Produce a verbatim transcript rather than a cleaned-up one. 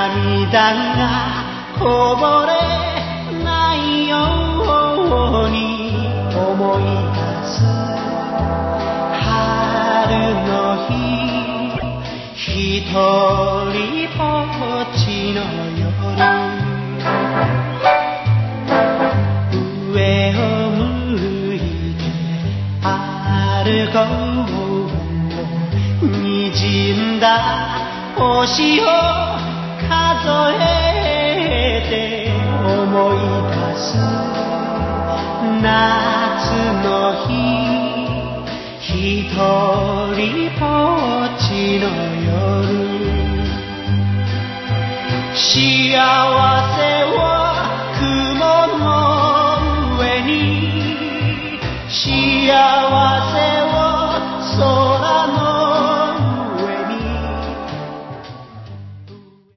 涙がこぼれないように思い出す春の日ひとりぼっちの夜上を向いて歩こうにじんだ星を数えて思い出す夏の日ひとりぼっちの夜幸せは雲の上に幸